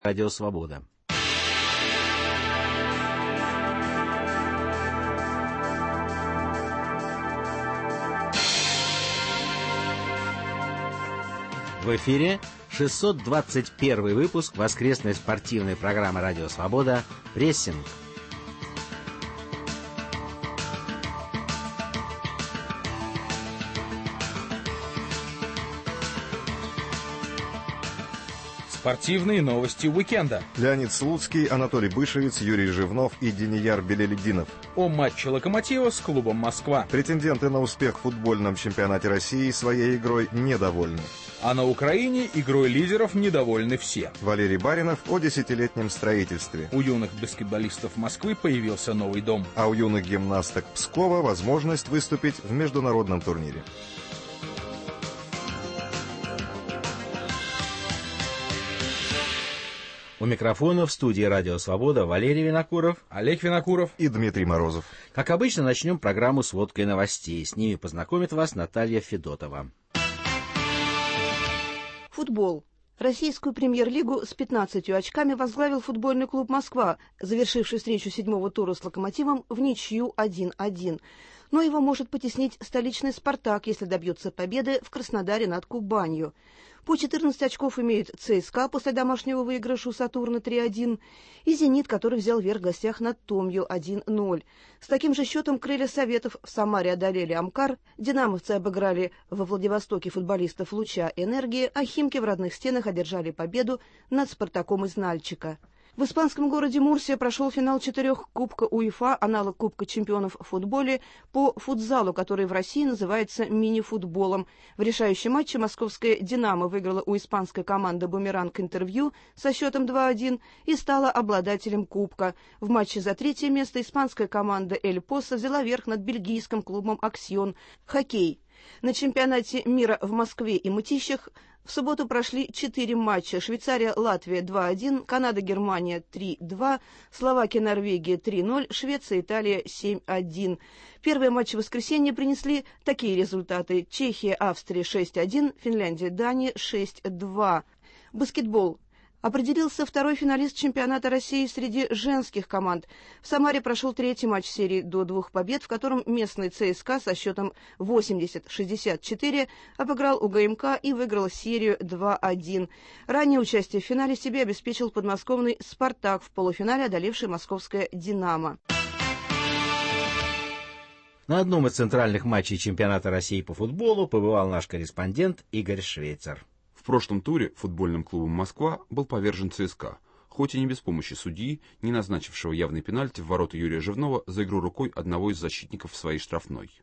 Радио Свобода. В эфире 621 выпуск воскресной спортивной программы «Радио Свобода» «Прессинг». Спортивные новости уикенда. Леонид Слуцкий, Анатолий Бышевец, Юрий Живнов и Денияр Белелединов. О матче «Локомотива» с клубом «Москва». Претенденты на успех в футбольном чемпионате России своей игрой недовольны. А на Украине игрой лидеров недовольны все. Валерий Баринов о 10-летнем строительстве. У юных баскетболистов Москвы появился новый дом. А у юных гимнасток Пскова возможность выступить в международном турнире. У микрофона в студии «Радио Свобода» Валерий Винокуров, Олег Винокуров и Дмитрий Морозов. Как обычно, начнем программу сводкой новостей. С ними познакомит вас Наталья Федотова. Футбол. Российскую премьер-лигу с 15 очками возглавил футбольный клуб «Москва», завершивший встречу 7-го тура с «Локомотивом» в ничью 1-1. Но его может потеснить столичный «Спартак», если добьется победы в Краснодаре над Кубанью. По 14 очков имеют ЦСКА после домашнего выигрыша у «Сатурна» 3-1 и «Зенит», который взял верх в гостях над Томью 1-0. С таким же счетом «Крылья Советов» в Самаре одолели «Амкар», «Динамовцы» обыграли во Владивостоке футболистов «Луча Энергии», а «Химки» в родных стенах одержали победу над «Спартаком» из Нальчика. В испанском городе Мурсия прошел финал 4 Кубка УЕФА, аналог Кубка чемпионов в футболе, по футзалу, который в России называется мини-футболом. В решающем матче московская «Динамо» выиграла у испанской команды «Бумеранг Интервью» со счетом 2-1 и стала обладателем Кубка. В матче за третье место испанская команда «Эль Посо» взяла верх над бельгийским клубом «Аксьон». Хоккей. На чемпионате мира в Москве и Мытищах в субботу прошли 4 матча. Швейцария-Латвия 2-1, Канада-Германия 3-2, Словакия-Норвегия 3-0, Швеция-Италия 7-1. Первые матчи в воскресенье принесли такие результаты. Чехия-Австрия 6-1, Финляндия-Дания 6-2. Баскетбол. Определился второй финалист чемпионата России среди женских команд. В Самаре прошел третий матч серии до 2 побед, в котором местный ЦСКА со счетом 80-64 обыграл УГМК и выиграл серию 2-1. Ранее участие в финале себе обеспечил подмосковный «Спартак», в полуфинале одолевший московское «Динамо». На одном из центральных матчей чемпионата России по футболу побывал наш корреспондент Игорь Швейцер. В прошлом туре футбольным клубом «Москва» был повержен ЦСКА, хоть и не без помощи судьи, не назначившего явный пенальти в ворота Юрия Живнова за игру рукой одного из защитников в своей штрафной.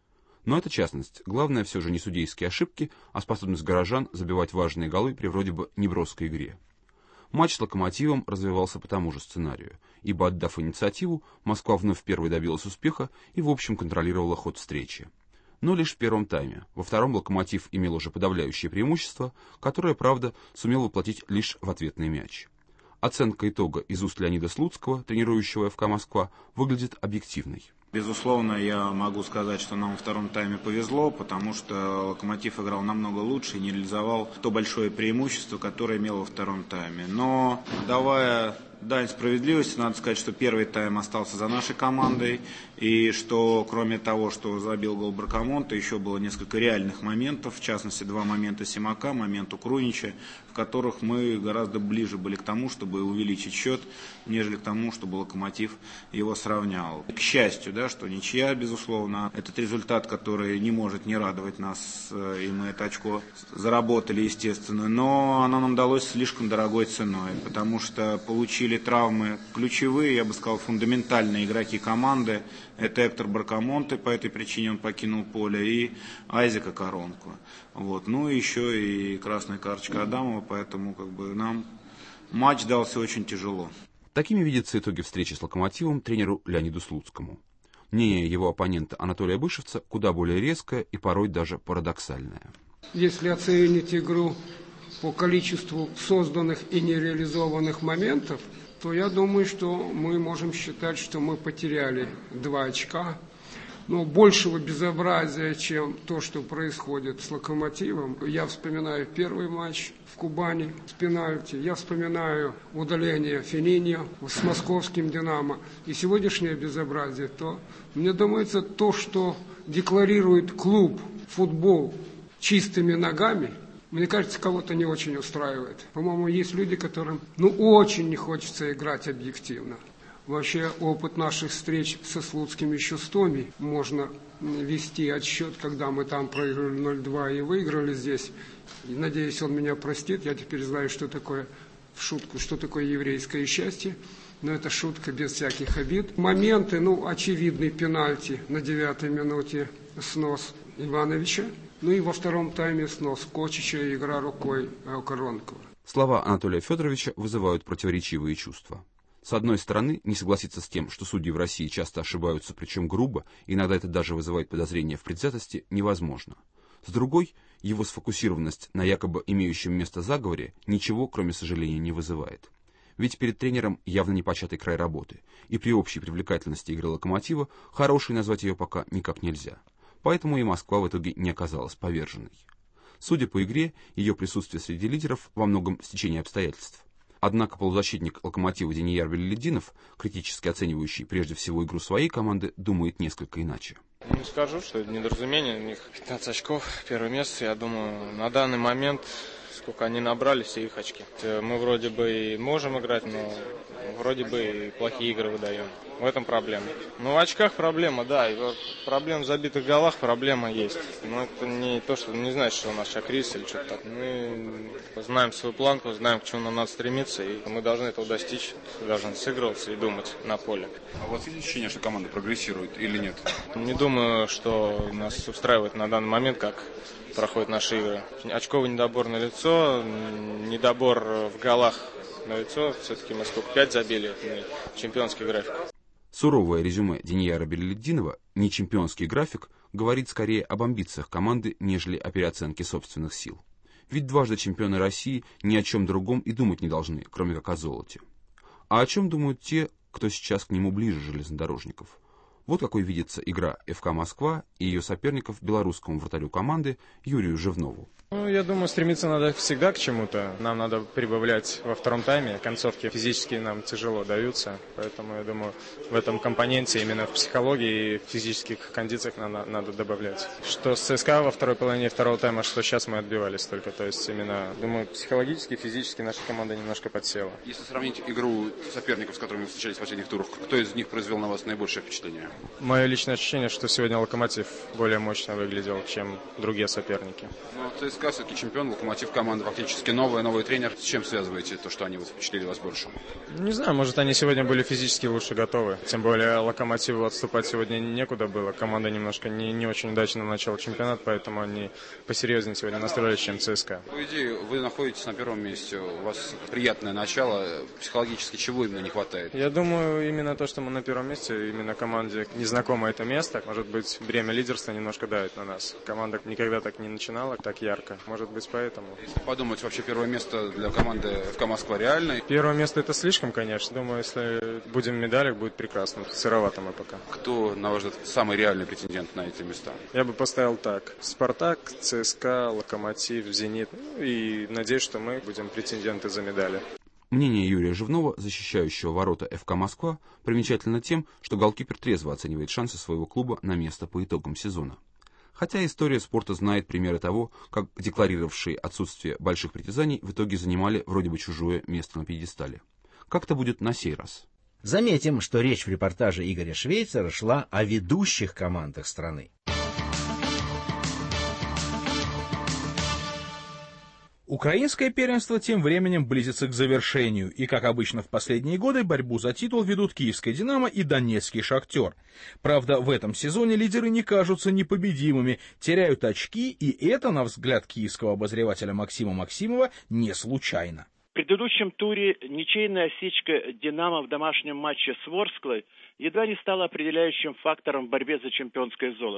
Но это частность. Главное все же не судейские ошибки, а способность горожан забивать важные голы при вроде бы неброской игре. Матч с «Локомотивом» развивался по тому же сценарию, ибо, отдав инициативу, Москва вновь первой добилась успеха и в общем контролировала ход встречи. Но лишь в первом тайме. Во втором «Локомотив» имел уже подавляющее преимущество, которое, правда, сумел воплотить лишь в ответный мяч. Оценка итога из уст Леонида Слуцкого, тренирующего ФК «Москва», выглядит объективной. Безусловно, я могу сказать, что нам во втором тайме повезло, потому что «Локомотив» играл намного лучше и не реализовал то большое преимущество, которое имел во втором тайме. Но, давая дань справедливости, надо сказать, что первый тайм остался за нашей командой, и что, кроме того, что забил гол Бракамонта, еще было несколько реальных моментов, в частности, 2 момента Симака, момент у Крунича, в которых мы гораздо ближе были к тому, чтобы увеличить счет, нежели к тому, чтобы «Локомотив» его сравнял. К счастью, да, что ничья, безусловно, этот результат, который не может не радовать нас, и мы это очко заработали, естественно, но оно нам далось слишком дорогой ценой, потому что получили травмы ключевые, я бы сказал, фундаментальные игроки команды. Это Эктор Бракамонте, по этой причине он покинул поле, и Айзека Коронку. Вот. Ну и еще и красная карточка Адамова, поэтому нам матч дался очень тяжело. Такими видятся итоги встречи с «Локомотивом» тренеру Леониду Слуцкому. Мнение его оппонента Анатолия Бышевца куда более резкое и порой даже парадоксальное. Если оценить игру по количеству созданных и нереализованных моментов, то я думаю, что мы можем считать, что мы потеряли 2 очка. Но большего безобразия, чем то, что происходит с «Локомотивом», я вспоминаю первый матч в Кубани с пенальти, я вспоминаю удаление Феллини с московским «Динамо». И сегодняшнее безобразие, то, мне думается, то, что декларирует клуб футбол чистыми ногами, мне кажется, кого-то не очень устраивает. По-моему, есть люди, которым очень не хочется играть объективно. Вообще, опыт наших встреч со Слуцким еще с Томи можно вести отсчет, когда мы там проиграли 0-2 и выиграли здесь. И, надеюсь, он меня простит. Я теперь знаю, что такое, в шутку, что такое еврейское счастье. Но это шутка без всяких обид. Моменты, очевидный пенальти на 9-й минуте, снос Ивановича. И во втором тайме снос Кочича и игра рукой Коронкова. Слова Анатолия Федоровича вызывают противоречивые чувства. С одной стороны, не согласиться с тем, что судьи в России часто ошибаются, причем грубо, иногда это даже вызывает подозрения в предвзятости, невозможно. С другой, его сфокусированность на якобы имеющем место заговоре ничего, кроме сожаления, не вызывает. Ведь перед тренером явно непочатый край работы, и при общей привлекательности игры «Локомотива» хорошей назвать ее пока никак нельзя. Поэтому и Москва в итоге не оказалась поверженной. Судя по игре, ее присутствие среди лидеров во многом стечение обстоятельств. Однако полузащитник «Локомотива» Денияр Белялетдинов, критически оценивающий прежде всего игру своей команды, думает несколько иначе. Не скажу, что это недоразумение. У них 15 очков, первое место. Я думаю, на данный момент, сколько они набрали, все их очки. Мы вроде бы и можем играть, но вроде бы и плохие игры выдаем. В этом проблема. В очках проблема, да. И проблем в забитых голах проблема есть. Но это не то, что не значит, что у нас кризис или что-то так. Мы знаем свою планку, знаем, к чему нам надо стремиться, и мы должны этого достичь. Должны сыгрываться и думать на поле. А у вас есть ощущение, что команда прогрессирует или нет? Не думаю, что нас устраивает на данный момент, как проходят наши игры. Очковый недобор налицо, недобор в голах налицо. Все-таки мы сколько, 5 забили, чемпионский график. Суровое резюме Денияра Белялетдинова, не чемпионский график, говорит скорее об амбициях команды, нежели о переоценке собственных сил. Ведь дважды чемпионы России ни о чем другом и думать не должны, кроме как о золоте. А о чем думают те, кто сейчас к нему ближе железнодорожников? Вот какой видится игра ФК Москва и ее соперников белорусскому вратарю команды Юрию Живнову. Я думаю, стремиться надо всегда к чему-то. Нам надо прибавлять во втором тайме. Концовки физически нам тяжело даются. Поэтому, я думаю, в этом компоненте, именно в психологии и в физических кондициях надо добавлять. Что с ЦСКА во второй половине второго тайма, что сейчас мы отбивались только. То есть, именно, думаю, психологически, физически наша команда немножко подсела. Если сравнить игру соперников, с которыми вы встречались в последних турах, кто из них произвел на вас наибольшее впечатление? Мое личное ощущение, что сегодня «Локомотив» более мощно выглядел, чем другие соперники. ЦСКА все-таки чемпион, «Локомотив» команда фактически новый тренер. С чем связываете то, что они впечатлили вас больше? Не знаю, может, они сегодня были физически лучше готовы. Тем более «Локомотиву» отступать сегодня некуда было. Команда немножко не очень удачно начала чемпионат, поэтому они посерьезнее сегодня настроились, чем ЦСКА. По идее, вы находитесь на первом месте, у вас приятное начало. Психологически чего именно не хватает? Я думаю, именно то, что мы на первом месте, именно команде незнакомо это место. Может быть, бремя лидерства немножко давит на нас. Команда никогда так не начинала, так ярко. Может быть, поэтому. Если подумать, вообще первое место для команды ФК Москва реально? Первое место это слишком, конечно. Думаю, если будем в медалях, будет прекрасно. Сыровато мы пока. Кто, на ваш взгляд, самый реальный претендент на эти места? Я бы поставил так. «Спартак», ЦСКА, «Локомотив», «Зенит». И надеюсь, что мы будем претенденты за медали. Мнение Юрия Живнова, защищающего ворота ФК Москва, примечательно тем, что голкипер трезво оценивает шансы своего клуба на место по итогам сезона. Хотя история спорта знает примеры того, как декларировавшие отсутствие больших притязаний в итоге занимали вроде бы чужое место на пьедестале. Как это будет на сей раз? Заметим, что речь в репортаже Игоря Швейцера шла о ведущих командах страны. Украинское первенство тем временем близится к завершению, и, как обычно в последние годы, борьбу за титул ведут Киевская «Динамо» и Донецкий «Шахтер». Правда, в этом сезоне лидеры не кажутся непобедимыми, теряют очки, и это, на взгляд киевского обозревателя Максима Максимова, не случайно. В предыдущем туре ничейная осечка «Динамо» в домашнем матче с Ворсклой едва не стала определяющим фактором в борьбе за чемпионское золото.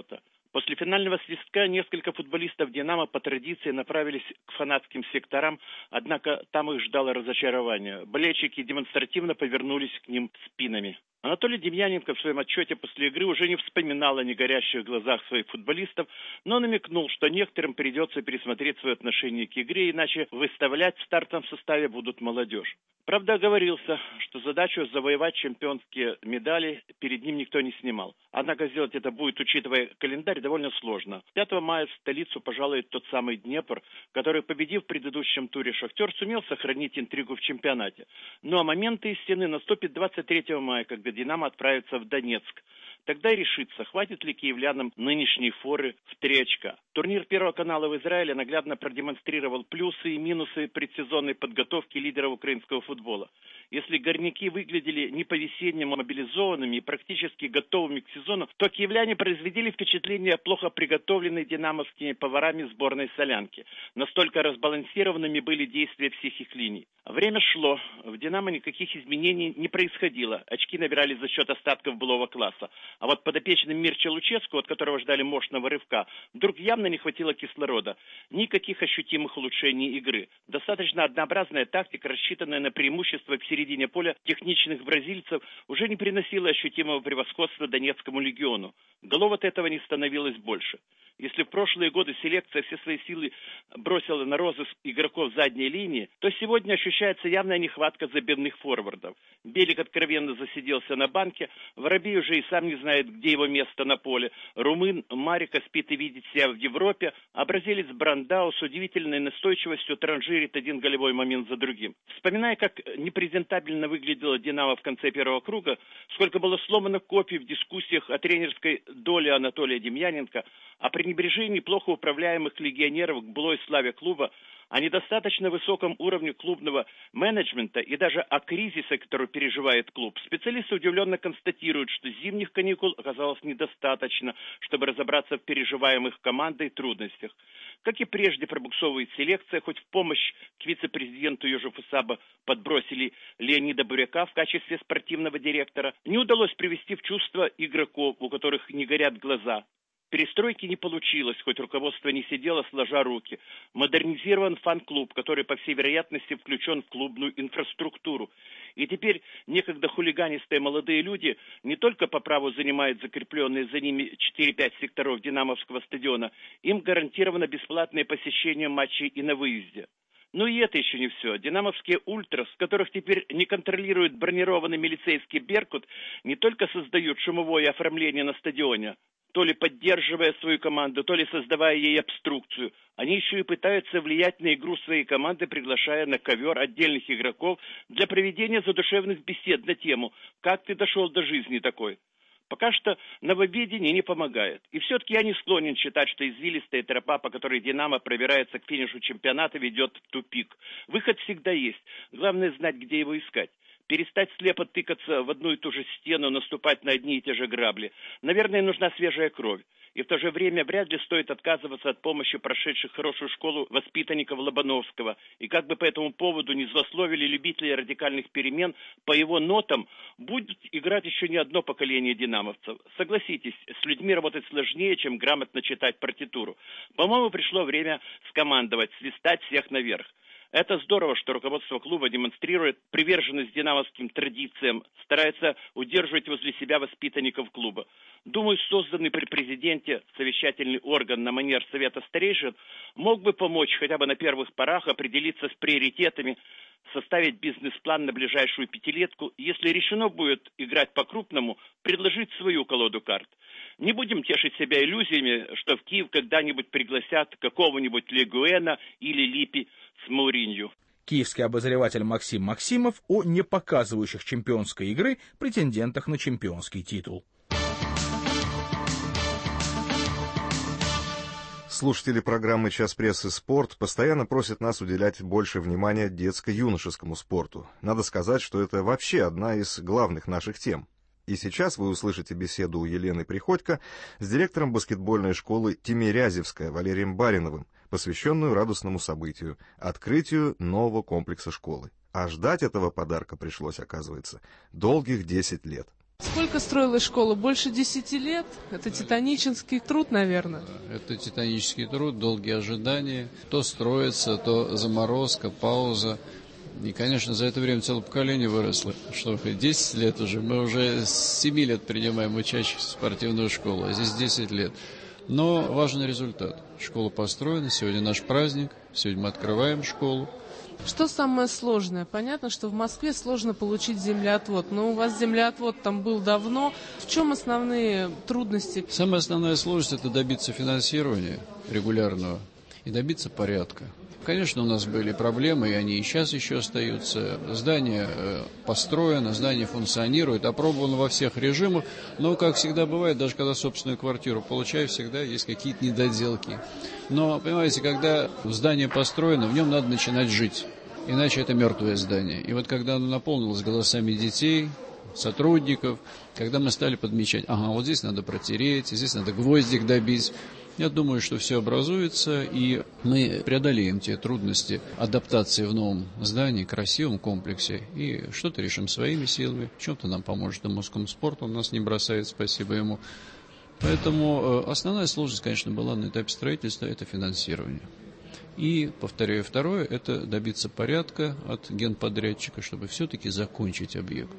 После финального свистка несколько футболистов «Динамо» по традиции направились к фанатским секторам, однако там их ждало разочарование. Болельщики демонстративно повернулись к ним спинами. Анатолий Демьяненко в своем отчете после игры уже не вспоминал о негорящих глазах своих футболистов, но намекнул, что некоторым придется пересмотреть свое отношение к игре, иначе выставлять в стартовом составе будут молодежь. Правда, оговорился, что задачу завоевать чемпионские медали перед ним никто не снимал. Однако сделать это будет, учитывая календарь, довольно сложно. 5 мая в столицу пожалует тот самый Днепр, который, победив в предыдущем туре «Шахтер», сумел сохранить интригу в чемпионате. Ну а моменты истины наступит 23 мая, когда «Динамо» отправится в Донецк. Тогда и решится, хватит ли киевлянам нынешней форы в 3 очка. Турнир Первого канала в Израиле наглядно продемонстрировал плюсы и минусы предсезонной подготовки лидеров украинского футбола. Если горняки выглядели не по-весеннему мобилизованными и практически готовыми к сезону, то киевляне произвели впечатление плохо приготовленной динамовскими поварами сборной солянки. Настолько разбалансированными были действия всех их линий. Время шло, в «Динамо» никаких изменений не происходило. Очки набирали за счет остатков былого класса. А вот подопечным Мирча Луческу, от которого ждали мощного рывка, вдруг явно не хватило кислорода. Никаких ощутимых улучшений игры. Достаточно однообразная тактика, рассчитанная на преимущество в середине поля техничных бразильцев, уже не приносила ощутимого превосходства Донецкому легиону. Голов от этого не становилось больше. Если в прошлые годы селекция все свои силы бросила на розыск игроков задней линии, то сегодня ощущается явная нехватка забивных форвардов. Белик откровенно засиделся на банке, Воробей уже и сам не знает, где его место на поле. Румын Марика спит и видит себя в Европе, а бразилец Брандау с удивительной настойчивостью транжирит один голевой момент за другим. Вспоминая, как непрезентабельно выглядела «Динамо» в конце первого круга, сколько было сломано копий в дискуссиях о тренерской доле Анатолия Демьяненко, о пренебрежении плохо управляемых легионеров к былой славе клуба, о недостаточно высоком уровне клубного менеджмента и даже о кризисе, который переживает клуб, специалисты удивленно констатируют, что зимних каникул оказалось недостаточно, чтобы разобраться в переживаемых командой трудностях. Как и прежде пробуксовывает селекция, хоть в помощь к вице-президенту Йожефу Саба подбросили Леонида Буряка в качестве спортивного директора, не удалось привести в чувство игроков, у которых не горят глаза. Перестройки не получилось, хоть руководство не сидело сложа руки. Модернизирован фан-клуб, который, по всей вероятности, включен в клубную инфраструктуру. И теперь некогда хулиганистые молодые люди не только по праву занимают закрепленные за ними 4-5 секторов Динамовского стадиона, им гарантировано бесплатное посещение матчей и на выезде. Но и это еще не все. Динамовские ультрас, которых теперь не контролирует бронированный милицейский «Беркут», не только создают шумовое оформление на стадионе, то ли поддерживая свою команду, то ли создавая ей обструкцию. Они еще и пытаются влиять на игру своей команды, приглашая на ковер отдельных игроков для проведения задушевных бесед на тему «Как ты дошел до жизни такой?». Пока что нововведение не помогает. И все-таки я не склонен считать, что извилистая тропа, по которой «Динамо» пробирается к финишу чемпионата, ведет в тупик. Выход всегда есть. Главное знать, где его искать. Перестать слепо тыкаться в одну и ту же стену, наступать на одни и те же грабли. Наверное, нужна свежая кровь. И в то же время вряд ли стоит отказываться от помощи прошедших хорошую школу воспитанников Лобановского. И как бы по этому поводу не злословили любители радикальных перемен, по его нотам будет играть еще не одно поколение динамовцев. Согласитесь, с людьми работать сложнее, чем грамотно читать партитуру. По-моему, пришло время скомандовать, свистать всех наверх. Это здорово, что руководство клуба демонстрирует приверженность динамовским традициям, старается удерживать возле себя воспитанников клуба. Думаю, созданный при президенте совещательный орган на манер Совета старейшин мог бы помочь хотя бы на первых порах определиться с приоритетами, составить бизнес-план на ближайшую пятилетку, и если решено будет играть по-крупному, предложить свою колоду карт. Не будем тешить себя иллюзиями, что в Киев когда-нибудь пригласят какого-нибудь Легуэна или Липи с Мауринью. Киевский обозреватель Максим Максимов о не показывающих чемпионской игры претендентах на чемпионский титул. Слушатели программы «Час прессы. Спорт» постоянно просят нас уделять больше внимания детско-юношескому спорту. Надо сказать, что это вообще одна из главных наших тем. И сейчас вы услышите беседу у Елены Приходько с директором баскетбольной школы Тимирязевская Валерием Бариновым, посвященную радостному событию – открытию нового комплекса школы. А ждать этого подарка пришлось, оказывается, долгих 10 лет. Сколько строилась школа? Больше 10 лет? Это титанический труд, наверное. Это титанический труд, долгие ожидания. То строится, то заморозка, пауза. И, конечно, за это время целое поколение выросло. Что 10 лет уже. Мы уже с 7 лет принимаем учащихся в спортивную школу, а здесь 10 лет. Но важный результат. Школа построена, сегодня наш праздник, сегодня мы открываем школу. Что самое сложное? Понятно, что в Москве сложно получить землеотвод, но у вас землеотвод там был давно. В чем основные трудности? Самая основная сложность – это добиться финансирования регулярного и добиться порядка. Конечно, у нас были проблемы, и они и сейчас еще остаются. Здание построено, здание функционирует, опробовано во всех режимах, но, как всегда бывает, даже когда собственную квартиру получаю, всегда есть какие-то недоделки. Но, понимаете, когда здание построено, в нем надо начинать жить, иначе это мертвое здание. И вот когда оно наполнилось голосами детей, сотрудников, когда мы стали подмечать, вот здесь надо протереть, здесь надо гвоздик добить, я думаю, что все образуется, и мы преодолеем те трудности адаптации в новом здании, красивом комплексе, и что-то решим своими силами, в чем-то нам поможет и Москомспорт, он нас не бросает, спасибо ему. Поэтому основная сложность, конечно, была на этапе строительства, это финансирование. И, повторяю, второе, это добиться порядка от генподрядчика, чтобы все-таки закончить объект.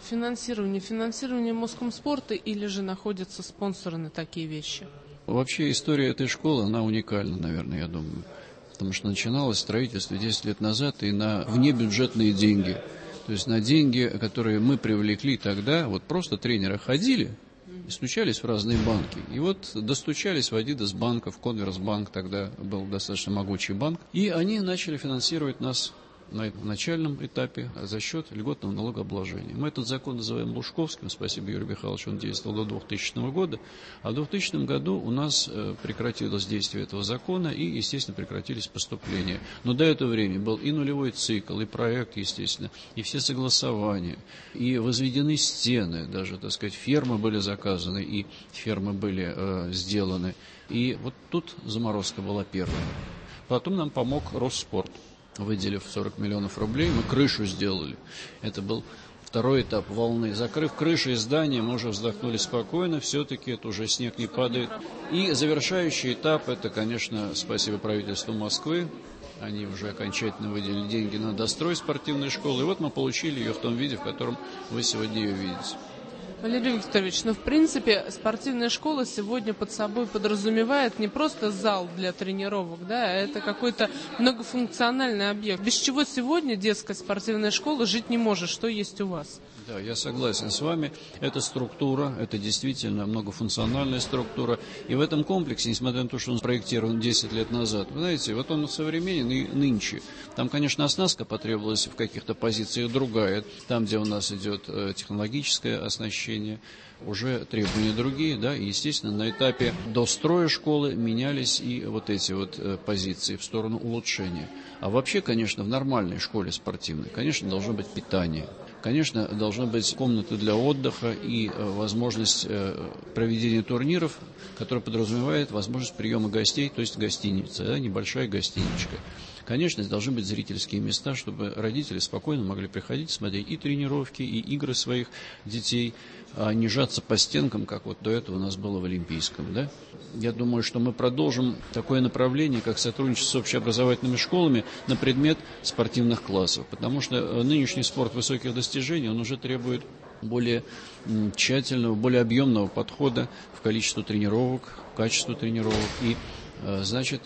Финансирование Москомспорта или же находятся спонсоры на такие вещи? Вообще история этой школы, она уникальна, наверное, я думаю. Потому что начиналось строительство 10 лет назад и на внебюджетные деньги. То есть на деньги, которые мы привлекли тогда, вот просто тренеры ходили и стучались в разные банки. И вот достучались в один из банков, Конверсбанк, тогда был достаточно могучий банк. И они начали финансировать нас на начальном этапе за счет льготного налогообложения. Мы этот закон называем Лужковским, спасибо Юрию Михайловичу, он действовал до 2000 года, а в 2000 году у нас прекратилось действие этого закона и, естественно, прекратились поступления. Но до этого времени был и нулевой цикл, и проект, естественно, и все согласования, и возведены стены, даже, так сказать, фермы были заказаны, и фермы были сделаны. И вот тут заморозка была первая. Потом нам помог Росспорт. Выделив 40 миллионов рублей, мы крышу сделали. Это был второй этап волны. Закрыв крышу и здание, мы уже вздохнули спокойно, все-таки это уже снег не падает. И завершающий этап, это, конечно, спасибо правительству Москвы. Они уже окончательно выделили деньги на дострой спортивной школы. И вот мы получили ее в том виде, в котором вы сегодня ее видите. Валерий Викторович, в принципе, спортивная школа сегодня под собой подразумевает не просто зал для тренировок, да, а это какой-то многофункциональный объект. Без чего сегодня детская спортивная школа жить не может. Что есть у вас? Да, я согласен с вами. Это структура, это действительно многофункциональная структура. И в этом комплексе, несмотря на то, что он спроектирован 10 лет назад, вы знаете, вот он современен и нынче. Там, конечно, оснастка потребовалась в каких-то позициях другая. Там, где у нас идет технологическое оснащение, уже требования другие, да, и, естественно, на этапе достроя школы менялись и вот эти вот позиции в сторону улучшения. А вообще, конечно, в нормальной школе спортивной, конечно, должно быть питание. Конечно, должна быть комната для отдыха и возможность проведения турниров, которая подразумевает возможность приема гостей, то есть гостиница, да, небольшая гостиничка. Конечно, должны быть зрительские места, чтобы родители спокойно могли приходить, смотреть и тренировки, и игры своих детей, а не жаться по стенкам, как вот до этого у нас было в Олимпийском. Да? Я думаю, что мы продолжим такое направление, как сотрудничество с общеобразовательными школами на предмет спортивных классов, потому что нынешний спорт высоких достижений, он уже требует более тщательного, более объемного подхода в количество тренировок, в качество тренировок. И значит,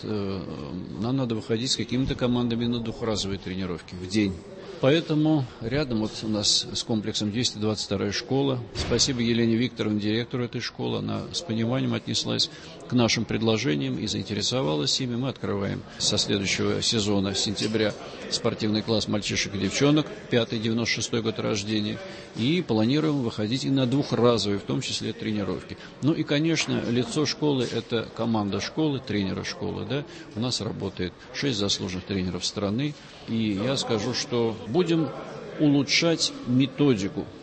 нам надо выходить с какими-то командами на двухразовые тренировки в день. Поэтому рядом вот у нас с комплексом 222-я школа. Спасибо Елене Викторовне, директору этой школы. Она с пониманием отнеслась к нашим предложениям и заинтересовалась ими. Мы открываем со следующего сезона, с сентября, спортивный класс мальчишек и девчонок, 5-96 год рождения. И планируем выходить и на двухразовые, в том числе тренировки. Ну и, конечно, лицо школы – это команда школы, тренера школы. Да? У нас работает 6 заслуженных тренеров страны. И я скажу, что будем улучшать методику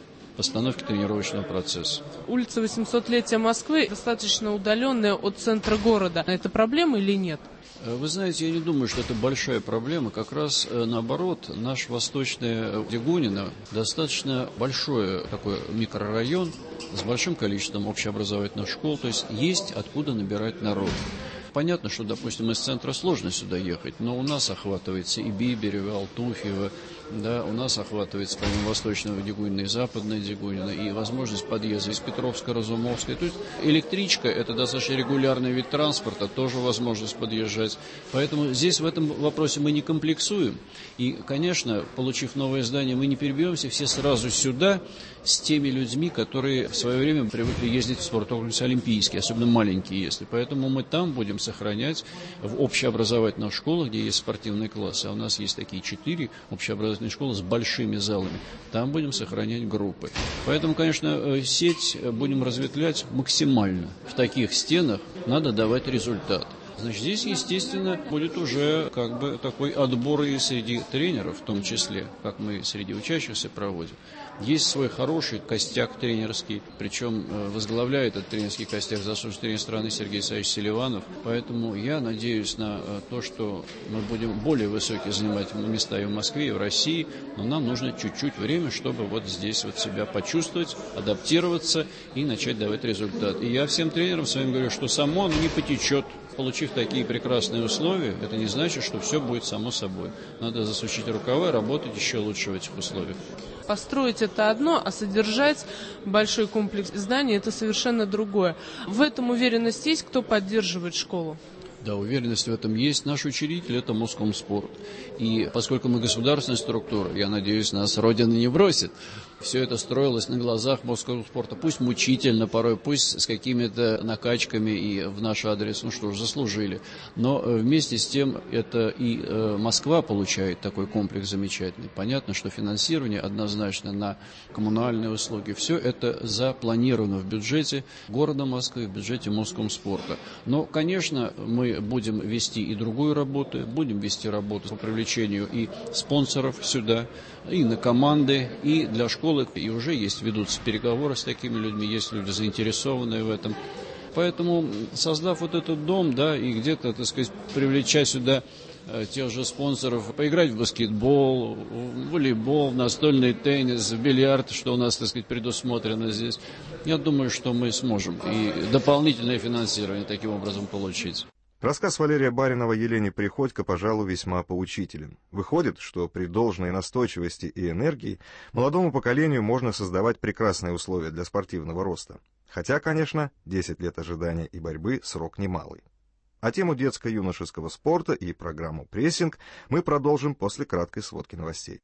постановки тренировочного процесса. Улица 800-летия Москвы достаточно удаленная от центра города. Это проблема или нет? Вы знаете, я не думаю, что это большая проблема. Как раз наоборот, наш восточный Дегунино достаточно большой такой микрорайон с большим количеством общеобразовательных школ. То есть откуда набирать народ. Понятно, что, допустим, из центра сложно сюда ехать, но у нас охватывается и Биберево, Алтуфьево, да, у нас охватывается, помимо восточного Дегунина, и западное Дегунино, и возможность подъезда из Петровска, Разумовска. То есть электричка – это достаточно регулярный вид транспорта, тоже возможность подъезжать. Поэтому здесь в этом вопросе мы не комплексуем. И, конечно, получив новое здание, мы не перебьемся все сразу сюда с теми людьми, которые в свое время привыкли ездить в спорткомплекс Олимпийский, особенно маленькие если. Поэтому мы там будем сохранять в общеобразовательных школах, где есть спортивные классы, а у нас есть такие 4 общеобразовательные школы с большими залами, там будем сохранять группы. Поэтому, конечно, сеть будем разветвлять максимально. В таких стенах надо давать результат. Значит, здесь, естественно, будет уже как бы такой отбор и среди тренеров, в том числе, как мы среди учащихся проводим. Есть свой хороший костяк тренерский, причем возглавляет этот тренерский костяк заслуженный тренер страны Сергей Исаевич Селиванов. Поэтому я надеюсь на то, что мы будем более высокие занимать места и в Москве, и в России, но нам нужно чуть-чуть время, чтобы вот здесь вот себя почувствовать, адаптироваться и начать давать результат. И я всем тренерам своим говорю, что само оно не потечет. Получив такие прекрасные условия, это не значит, что все будет само собой. Надо засучить рукава и работать еще лучше в этих условиях. Построить это одно, а содержать большой комплекс зданий – это совершенно другое. В этом уверенность есть, кто поддерживает школу? Да, уверенность в этом есть. Наш учредитель – это Москомспорт. И поскольку мы государственная структура, я надеюсь, нас Родина не бросит. Все это строилось на глазах Москомспорта. Пусть мучительно порой, пусть с какими-то накачками и в наш адрес, ну что ж, заслужили. Но вместе с тем это и Москва получает такой комплекс замечательный. Понятно, что финансирование однозначно на коммунальные услуги. Все это запланировано в бюджете города Москвы, в бюджете Москомспорта. Но, конечно, мы будем вести и другую работу, будем вести работу по привлечению и спонсоров сюда, и на команды, и для школы, и уже ведутся переговоры с такими людьми, есть люди заинтересованные в этом. Поэтому, создав вот этот дом, да, и где-то, так сказать, привлеча сюда тех же спонсоров, поиграть в баскетбол, в волейбол, в настольный теннис, в бильярд, что у нас, так сказать, предусмотрено здесь, я думаю, что мы сможем и дополнительное финансирование таким образом получить. Рассказ Валерия Баринова Елене Приходько, пожалуй, весьма поучителен. Выходит, что при должной настойчивости и энергии молодому поколению можно создавать прекрасные условия для спортивного роста. Хотя, конечно, 10 лет ожидания и борьбы – срок немалый. А тему детско-юношеского спорта и программу «Прессинг» мы продолжим после краткой сводки новостей.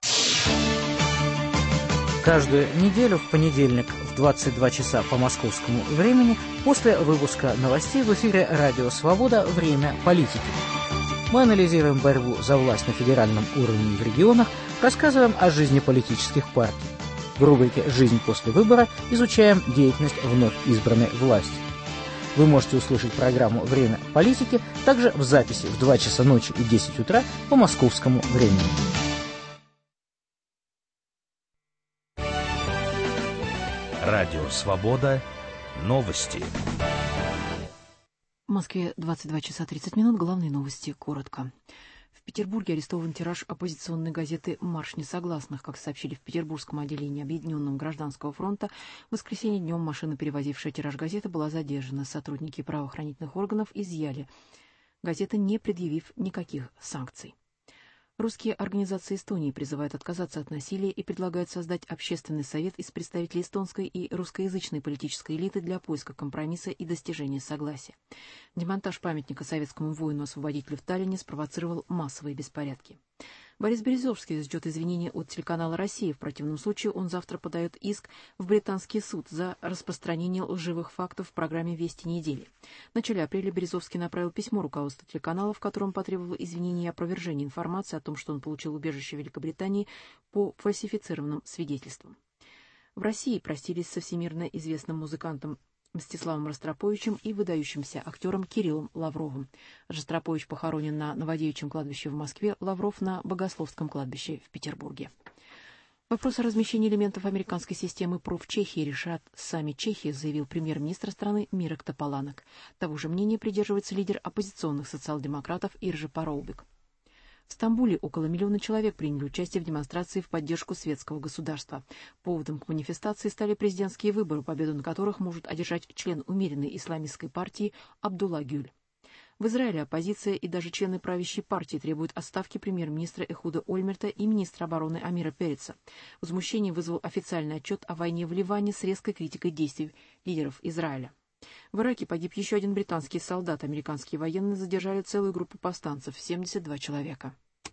Каждую неделю в понедельник в 22 часа по московскому времени после выпуска новостей в эфире «Радио Свобода. Время политики». Мы анализируем борьбу за власть на федеральном уровне и в регионах, рассказываем о жизни политических партий. В рубрике «Жизнь после выбора» изучаем деятельность вновь избранной власти. Вы можете услышать программу «Время политики» также в записи в 2 часа ночи и 10 утра по московскому времени. Радио «Свобода». Новости. В Москве 22 часа 30 минут. Главные новости коротко. В Петербурге арестован тираж оппозиционной газеты «Марш несогласных». Как сообщили в Петербургском отделении Объединенного гражданского фронта, в воскресенье днем машина, перевозившая тираж газеты, была задержана. Сотрудники правоохранительных органов изъяли газеты, не предъявив никаких санкций. Русские организации Эстонии призывают отказаться от насилия и предлагают создать общественный совет из представителей эстонской и русскоязычной политической элиты для поиска компромисса и достижения согласия. Демонтаж памятника советскому воину-освободителю в Таллине спровоцировал массовые беспорядки. Борис Березовский ждет извинения от телеканала «Россия». В противном случае он завтра подает иск в британский суд за распространение лживых фактов в программе «Вести недели». В начале апреля Березовский направил письмо руководству телеканала, в котором потребовал извинений и опровержения информации о том, что он получил убежище в Великобритании по фальсифицированным свидетельствам. В России простились со всемирно известным музыкантом Мстиславом Ростроповичем и выдающимся актером Кириллом Лавровым. Ростропович похоронен на Новодевичьем кладбище в Москве, Лавров на Богословском кладбище в Петербурге. Вопрос о размещении элементов американской системы ПРО в Чехии решат сами чехи, заявил премьер-министр страны Мирек Топаланек. Того же мнения придерживается лидер оппозиционных социал-демократов Иржи Пароубек. В Стамбуле около 1 миллиона человек приняли участие в демонстрации в поддержку светского государства. Поводом к манифестации стали президентские выборы, победу на которых может одержать член умеренной исламистской партии Абдулла Гюль. В Израиле оппозиция и даже члены правящей партии требуют отставки премьер-министра Эхуда Ольмерта и министра обороны Амира Переца. Возмущение вызвал официальный отчет о войне в Ливане с резкой критикой действий лидеров Израиля. В Ираке погиб еще один британский солдат. Американские военные задержали целую группу повстанцев, 72 человека.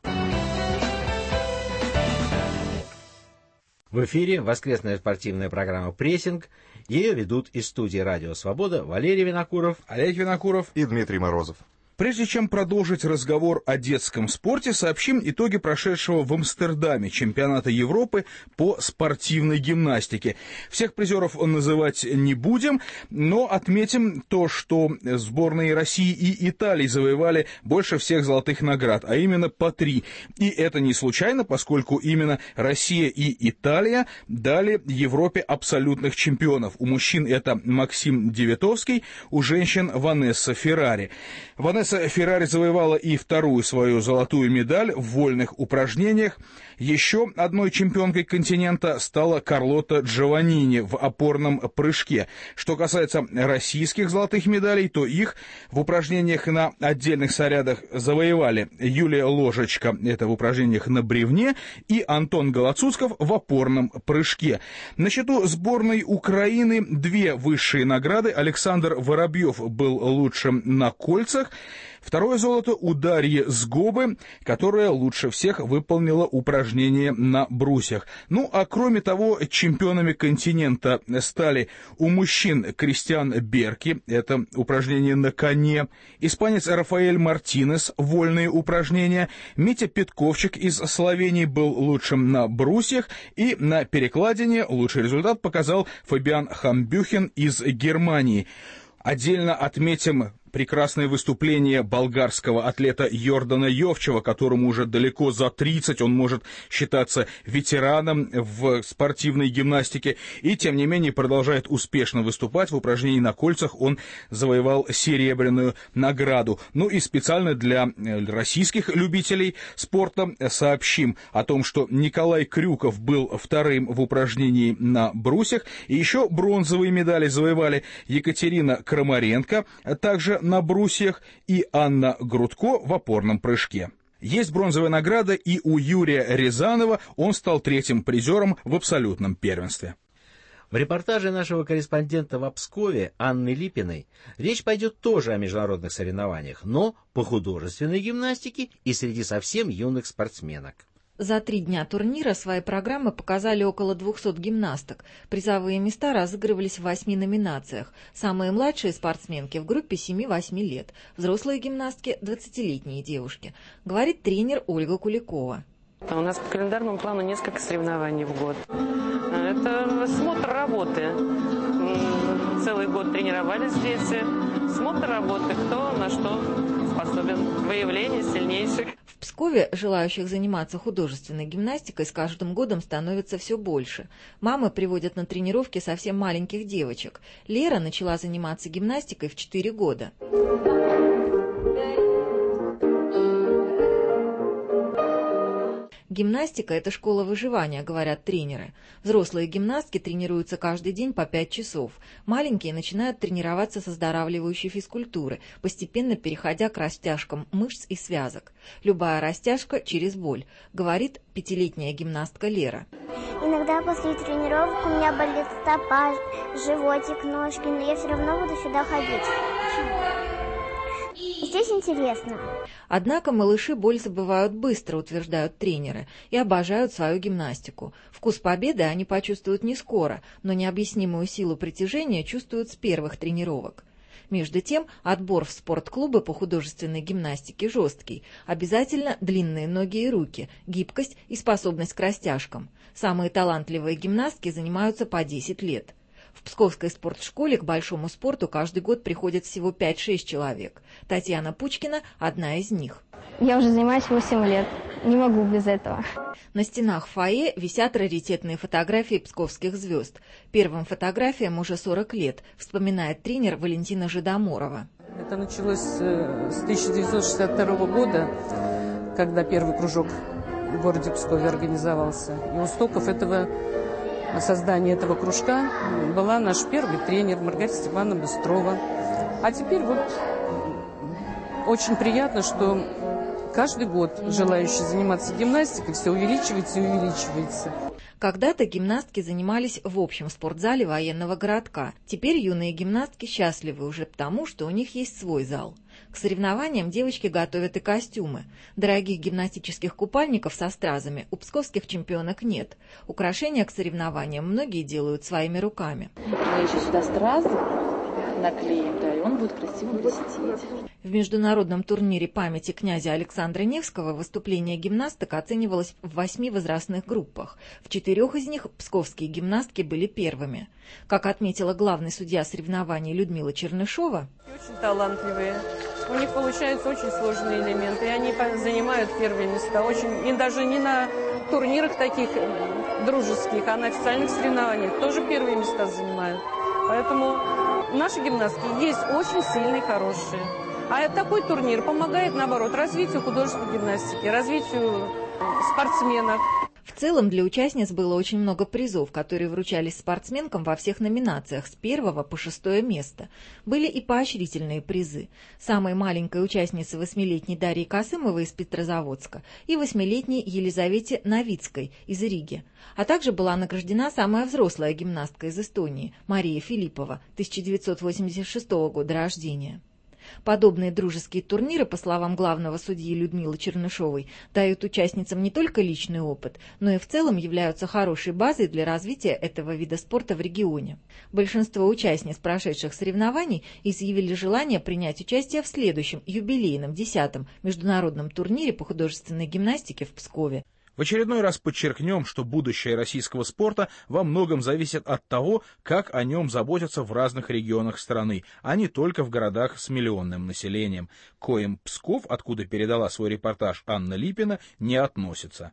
В эфире воскресная спортивная программа «Прессинг». Ее ведут из студии «Радио Свобода» Валерий Винокуров, Олег Винокуров и Дмитрий Морозов. Прежде чем продолжить разговор о детском спорте, сообщим итоги прошедшего в Амстердаме чемпионата Европы по спортивной гимнастике. Всех призеров называть не будем, но отметим то, что сборные России и Италии завоевали больше всех золотых наград, а именно по 3. И это не случайно, поскольку именно Россия и Италия дали Европе абсолютных чемпионов. У мужчин это Максим Девятовский, у женщин Ванесса Феррари. Ванесса Феррари завоевала и вторую свою золотую медаль в вольных упражнениях. Еще одной чемпионкой континента стала Карлота Джованнини в опорном прыжке. Что касается российских золотых медалей, то их в упражнениях на отдельных снарядах завоевали Юлия Ложечка, это в упражнениях на бревне, и Антон Голоцуцков в опорном прыжке. На счету сборной Украины 2 высшие награды. Александр Воробьев был лучшим на кольцах. Второе золото у Дарьи Сгобы, которая лучше всех выполнила упражнение на брусьях. Ну, а кроме того, чемпионами континента стали у мужчин Кристиан Берки, это упражнение на коне, испанец Рафаэль Мартинес, вольные упражнения, Митя Петковчик из Словении был лучшим на брусьях, и на перекладине лучший результат показал Фабиан Хамбюхен из Германии. Отдельно отметим прекрасное выступление болгарского атлета Йордана Йовчева, которому уже далеко за 30, он может считаться ветераном в спортивной гимнастике, и тем не менее продолжает успешно выступать. В упражнении на кольцах он завоевал серебряную награду. Ну и специально для российских любителей спорта сообщим о том, что Николай Крюков был вторым в упражнении на брусьях, и еще бронзовые медали завоевали Екатерина Крамаренко, также на брусьях, и Анна Грудко в опорном прыжке. Есть бронзовая награда и у Юрия Рязанова, он стал 3-м призером в абсолютном первенстве. В репортаже нашего корреспондента в Пскове Анны Липиной речь пойдет тоже о международных соревнованиях, но по художественной гимнастике и среди совсем юных спортсменок. За 3 дня турнира свои программы показали около 200 гимнасток. Призовые места разыгрывались в 8 номинациях. Самые младшие спортсменки в группе 7-8 лет, взрослые гимнастки – 20-летние девушки, говорит тренер Ольга Куликова. У нас по календарному плану несколько соревнований в год. Это смотр работы. Целый год тренировались дети. Смотр работы, кто на что способен. Выявление сильнейших. В Пскове желающих заниматься художественной гимнастикой с каждым годом становится все больше. Мамы приводят на тренировки совсем маленьких девочек. Лера начала заниматься гимнастикой в 4 года. Гимнастика – это школа выживания, говорят тренеры. Взрослые гимнастки тренируются каждый день по 5 часов. Маленькие начинают тренироваться с оздоравливающей физкультуры, постепенно переходя к растяжкам мышц и связок. Любая растяжка через боль, говорит 5-летняя гимнастка Лера. Иногда после тренировок у меня болит стопа, животик, ножки, но я все равно буду сюда ходить. Здесь интересно. Однако малыши боль забывают быстро, утверждают тренеры, и обожают свою гимнастику. Вкус победы они почувствуют не скоро, но необъяснимую силу притяжения чувствуют с первых тренировок. Между тем, отбор в спортклубы по художественной гимнастике жесткий. Обязательно длинные ноги и руки, гибкость и способность к растяжкам. Самые талантливые гимнастки занимаются по 10 лет. В Псковской спортшколе к большому спорту каждый год приходит всего 5-6 человек. Татьяна Пучкина – одна из них. Я уже занимаюсь 8 лет. Не могу без этого. На стенах фойе висят раритетные фотографии псковских звезд. Первым фотографиям уже 40 лет, вспоминает тренер Валентина Жидоморова. Это началось с 1962 года, когда первый кружок в городе Пскове организовался. И у истоков создания этого кружка была наш первый тренер Маргарита Степановна Быстрова. А теперь очень приятно, что каждый год желающие заниматься гимнастикой все увеличивается и увеличивается. Когда-то гимнастки занимались в общем спортзале военного городка. Теперь юные гимнастки счастливы уже потому, что у них есть свой зал. К соревнованиям девочки готовят и костюмы. Дорогих гимнастических купальников со стразами у псковских чемпионок нет. Украшения к соревнованиям многие делают своими руками. Мы еще сюда стразы наклеим, да, и он будет красиво блестеть. В международном турнире памяти князя Александра Невского выступление гимнасток оценивалось в 8 возрастных группах. В 4 из них псковские гимнастки были первыми. Как отметила главный судья соревнований Людмила Чернышова, очень талантливые. У них получаются очень сложные элементы, и они занимают первые места. И даже не на турнирах таких дружеских, а на официальных соревнованиях тоже первые места занимают. Поэтому наши гимнастки есть очень сильные, хорошие. А такой турнир помогает, наоборот, развитию художественной гимнастики, развитию спортсменов. В целом для участниц было очень много призов, которые вручались спортсменкам во всех номинациях с 1 по 6 место. Были и поощрительные призы. Самой маленькой участнице 8-летней Дарьи Касымовой из Петрозаводска и 8-летней Елизавете Новицкой из Риги. А также была награждена самая взрослая гимнастка из Эстонии Мария Филиппова, 1986 года рождения. Подобные дружеские турниры, по словам главного судьи Людмилы Чернышовой, дают участницам не только личный опыт, но и в целом являются хорошей базой для развития этого вида спорта в регионе. Большинство участниц прошедших соревнований изъявили желание принять участие в следующем, юбилейном, 10-м международном турнире по художественной гимнастике в Пскове. В очередной раз подчеркнем, что будущее российского спорта во многом зависит от того, как о нем заботятся в разных регионах страны, а не только в городах с миллионным населением, к коим Псков, откуда передала свой репортаж Анна Липина, не относится.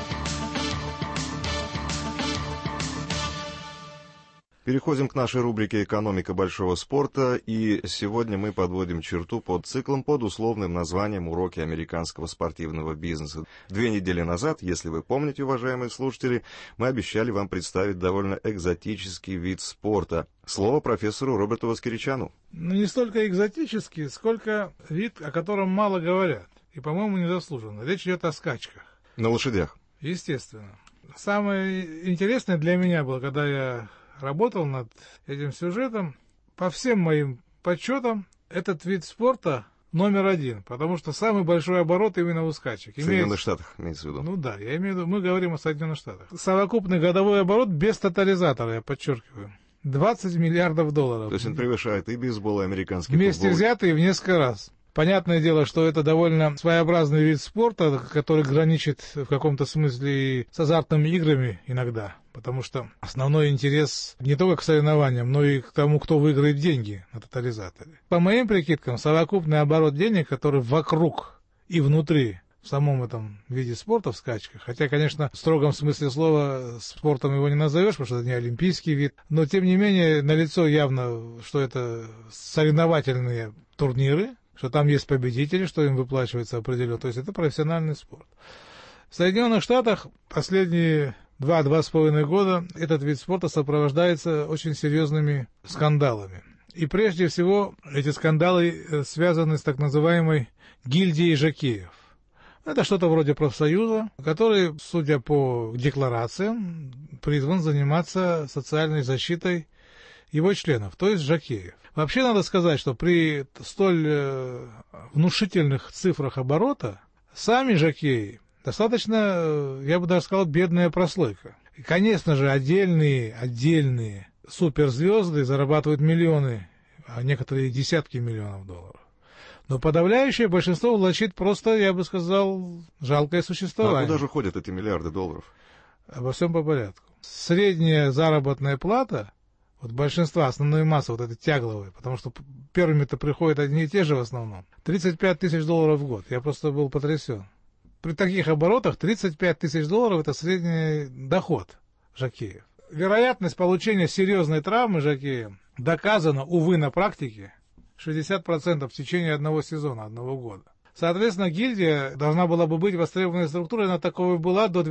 Переходим к нашей рубрике «Экономика большого спорта», и сегодня мы подводим черту под циклом под условным названием «Уроки американского спортивного бизнеса». 2 недели назад, если вы помните, уважаемые слушатели, мы обещали вам представить довольно экзотический вид спорта. Слово профессору Роберту Воскеричану. Не столько экзотический, сколько вид, о котором мало говорят, и, по-моему, незаслуженно. Речь идет о скачках. На лошадях. Естественно. Самое интересное для меня было, когда я работал над этим сюжетом. По всем моим подсчетам, этот вид спорта номер 1, потому что самый большой оборот именно у скачек. В Соединенных Штатах, имеется в виду. Ну да, я имею в виду, мы говорим о Соединенных Штатах. Совокупный годовой оборот без тотализатора, я подчеркиваю, $20 миллиардов. То есть он превышает и бейсбол, и американский футбол. Вместе взятые в несколько раз. Понятное дело, что это довольно своеобразный вид спорта, который граничит в каком-то смысле и с азартными играми иногда, потому что основной интерес не только к соревнованиям, но и к тому, кто выиграет деньги на тотализаторе. По моим прикидкам, совокупный оборот денег, который вокруг и внутри в самом этом виде спорта, в скачках, хотя, конечно, в строгом смысле слова спортом его не назовешь, потому что это не олимпийский вид, но, тем не менее, налицо явно, что это соревновательные турниры, что там есть победители, что им выплачивается определенно. То есть это профессиональный спорт. В Соединенных Штатах последние 2-2,5 года этот вид спорта сопровождается очень серьезными скандалами. И прежде всего эти скандалы связаны с так называемой гильдией жокеев. Это что-то вроде профсоюза, который, судя по декларациям, призван заниматься социальной защитой его членов, то есть жокеев. Вообще надо сказать, что при столь внушительных цифрах оборота сами жокеи достаточно, я бы даже сказал, бедная прослойка. И, конечно же, отдельные суперзвезды зарабатывают миллионы, а некоторые десятки миллионов долларов. Но подавляющее большинство влачит просто, я бы сказал, жалкое существование. А куда же ходят эти миллиарды долларов? Обо всем по порядку. Средняя заработная плата Вот большинства, основной массы, вот этой тягловой, потому что первыми-то приходят одни и те же в основном. 35 тысяч долларов в год. Я просто был потрясен. При таких оборотах 35 тысяч долларов – это средний доход жокеев. Вероятность получения серьезной травмы жокея доказана, увы, на практике 60% в течение одного сезона, одного года. Соответственно, гильдия должна была бы быть востребованной структурой, она таковой была до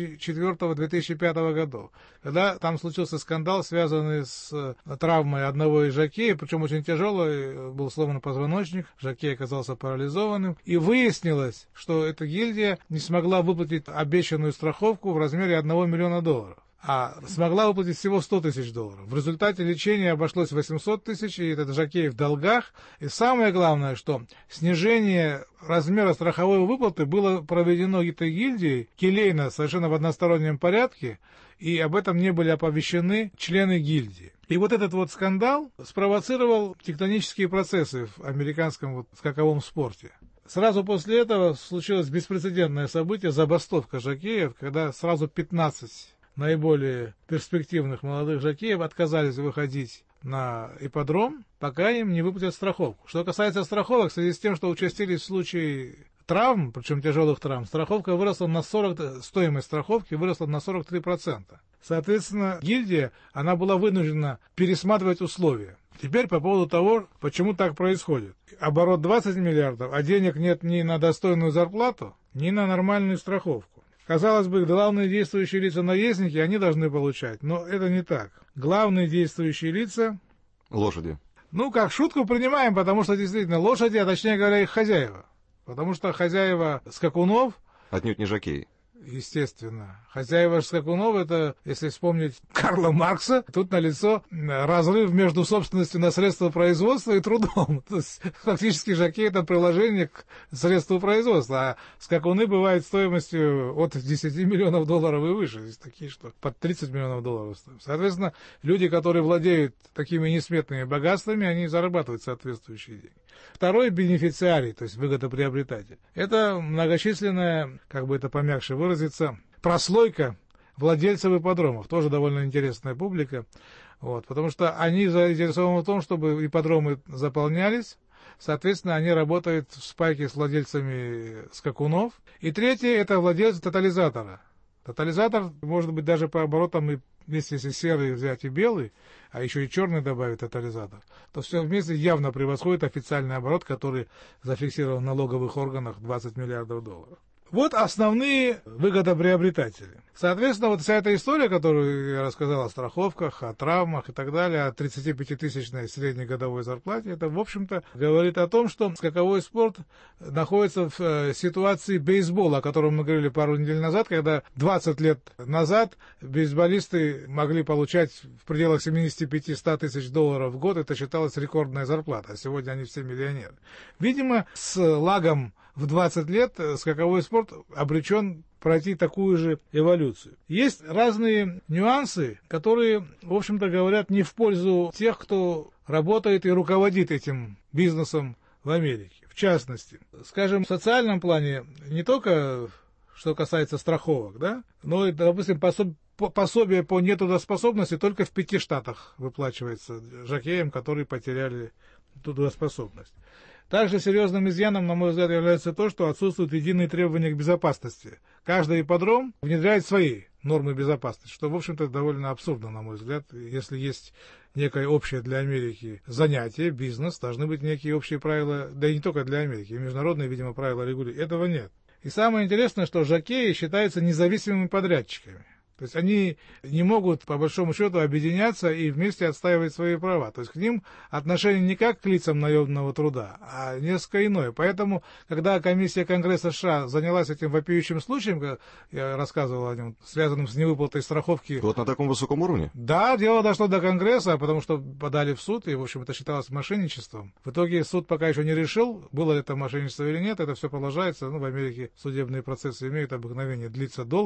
2004-2005 годов, когда там случился скандал, связанный с травмой одного из жокеев, причем очень тяжелый, был сломан позвоночник, жокей оказался парализованным, и выяснилось, что эта гильдия не смогла выплатить обещанную страховку в размере $1 миллиона. А смогла выплатить всего 100 тысяч долларов. В результате лечения обошлось 800 тысяч, и этот жокей в долгах. И самое главное, что снижение размера страховой выплаты было проведено этой гильдией келейно, совершенно в одностороннем порядке, и об этом не были оповещены члены гильдии. И вот этот вот скандал спровоцировал тектонические процессы в американском скаковом спорте. Сразу после этого случилось беспрецедентное событие, забастовка жокеев, когда сразу 15 наиболее перспективных молодых жокеев отказались выходить на ипподром, пока им не выплатят страховку. Что касается страховок, в связи с тем, что участились случаи травм, причем тяжелых травм, страховка выросла на 40%, стоимость страховки выросла на 43%. Соответственно, гильдия, она была вынуждена пересматривать условия. Теперь по поводу того, почему так происходит. Оборот 20 миллиардов, а денег нет ни на достойную зарплату, ни на нормальную страховку. Казалось бы, главные действующие лица наездники, они должны получать, но это не так. Главные действующие лица... Лошади. Ну, как шутку принимаем, потому что действительно лошади, а точнее говоря, их хозяева. Потому что хозяева скакунов... Отнюдь не жокеи. Естественно. Хозяева скакунов, это, если вспомнить Карла Маркса, тут налицо разрыв между собственностью на средства производства и трудом. То есть, фактически жокей — это приложение к средству производства, а скакуны бывают стоимостью от 10 миллионов долларов и выше. Есть такие, что под 30 миллионов долларов стоят. Соответственно, люди, которые владеют такими несметными богатствами, они зарабатывают соответствующие деньги. Второй бенефициарий, то есть выгодоприобретатель, это многочисленная, как бы это помягче выразиться, прослойка владельцев ипподромов. Тоже довольно интересная публика. Вот, потому что они заинтересованы в том, чтобы ипподромы заполнялись. Соответственно, они работают в спайке с владельцами скакунов. И третье – это владельцы тотализатора. Тотализатор может быть даже по оборотам, и если серый взять и белый, а еще и черный добавить тотализатор, то все вместе явно превосходит официальный оборот, который зафиксирован в налоговых органах 20 миллиардов долларов. Вот основные выгодоприобретатели. Соответственно, вот вся эта история, которую я рассказал о страховках, о травмах и так далее, о 35-тысячной среднегодовой зарплате, это, в общем-то, говорит о том, что скаковой спорт находится в ситуации бейсбола, о котором мы говорили пару недель назад, когда 20 лет назад бейсболисты могли получать в пределах 75-100 тысяч долларов в год, это считалось рекордная зарплата, а сегодня они все миллионеры. Видимо, с лагом в 20 лет скаковой спорт обречен пройти такую же эволюцию. Есть разные нюансы, которые, в общем-то, говорят не в пользу тех, кто работает и руководит этим бизнесом в Америке. В частности, скажем, в социальном плане не только что касается страховок, да, но и, допустим, пособие по нетрудоспособности только в 5 штатах выплачивается жокеям, которые потеряли трудоспособность. Также серьезным изъяном, на мой взгляд, является то, что отсутствуют единые требования к безопасности. Каждый ипподром внедряет свои нормы безопасности, что, в общем-то, довольно абсурдно, на мой взгляд. Если есть некое общее для Америки занятие, бизнес, должны быть некие общие правила, да и не только для Америки, и международные, видимо, правила регулируют. Этого нет. И самое интересное, что жокеи считаются независимыми подрядчиками. То есть они не могут, по большому счету, объединяться и вместе отстаивать свои права. То есть к ним отношение не как к лицам наемного труда, а несколько иное. Поэтому, когда комиссия Конгресса США занялась этим вопиющим случаем, я рассказывал о нем, связанным с невыплатой страховки... Вот на таком высоком уровне? Да, дело дошло до Конгресса, потому что подали в суд, и, в общем, это считалось мошенничеством. В итоге суд пока еще не решил, было ли это мошенничество или нет, это все продолжается. В Америке судебные процессы имеют обыкновение длиться долго.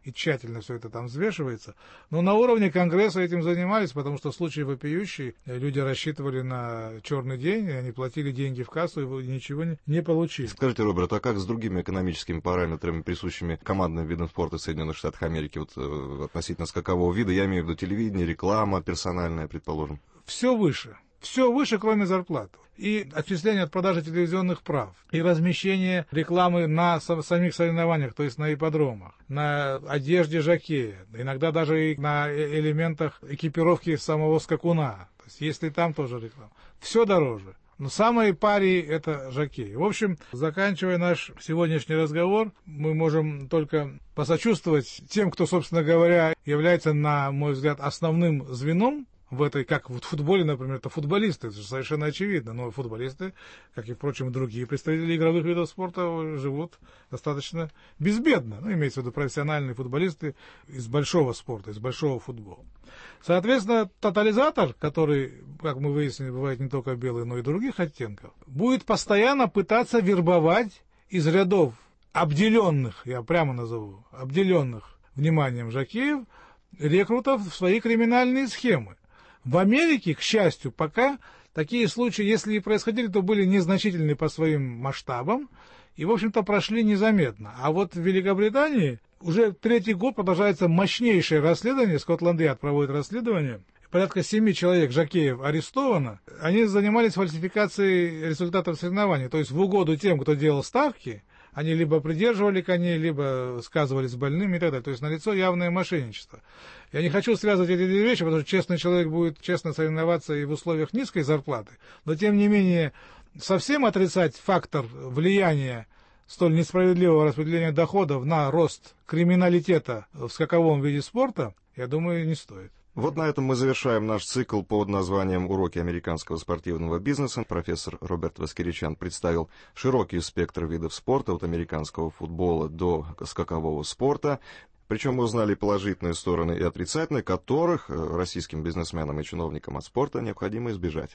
и тщательно все это там взвешивается. Но на уровне Конгресса этим занимались, потому что случай вопиющий. Люди рассчитывали на черный день, и они платили деньги в кассу и ничего не получили. Скажите, Роберт, а как с другими экономическими параметрами, присущими командным видам спорта Соединенных Штатов Америки, вот относительно скакового вида, я имею в виду телевидение, реклама персональная, предположим? Все выше. Все выше, кроме зарплаты. И отчисления от продажи телевизионных прав, и размещение рекламы на самих соревнованиях, то есть на ипподромах, на одежде жокея, иногда даже и на элементах экипировки самого скакуна. То есть если там тоже реклама. Все дороже. Но самые пари — это жокей. В общем, заканчивая наш сегодняшний разговор, мы можем только посочувствовать тем, кто, собственно говоря, является, на мой взгляд, основным звеном в этой, как в футболе, например, это футболисты, это же совершенно очевидно, но футболисты, как и, впрочем, другие представители игровых видов спорта, живут достаточно безбедно, имеется в виду профессиональные футболисты из большого спорта, из большого футбола. Соответственно, тотализатор, который, как мы выяснили, бывает не только белый, но и других оттенков, будет постоянно пытаться вербовать из рядов обделенных, я прямо назову, обделенных вниманием жокеев, рекрутов в свои криминальные схемы. В Америке, к счастью, пока такие случаи, если и происходили, то были незначительны по своим масштабам и, в общем-то, прошли незаметно. А вот в Великобритании уже третий год продолжается мощнейшее расследование, Скотланд-Ярд проводит расследование, порядка 7 человек, жокеев, арестовано. Они занимались фальсификацией результатов соревнований, то есть в угоду тем, кто делал ставки, они либо придерживали коней, либо сказывались с больными и так далее. То есть налицо явное мошенничество. Я не хочу связывать эти две вещи, потому что честный человек будет честно соревноваться и в условиях низкой зарплаты. Но, тем не менее, совсем отрицать фактор влияния столь несправедливого распределения доходов на рост криминалитета в скаковом виде спорта, я думаю, не стоит. Вот на этом мы завершаем наш цикл под названием «Уроки американского спортивного бизнеса». Профессор Роберт Воскеричан представил широкий спектр видов спорта, от американского футбола до скакового спорта. Причем мы узнали положительные стороны и отрицательные, которых российским бизнесменам и чиновникам от спорта необходимо избежать.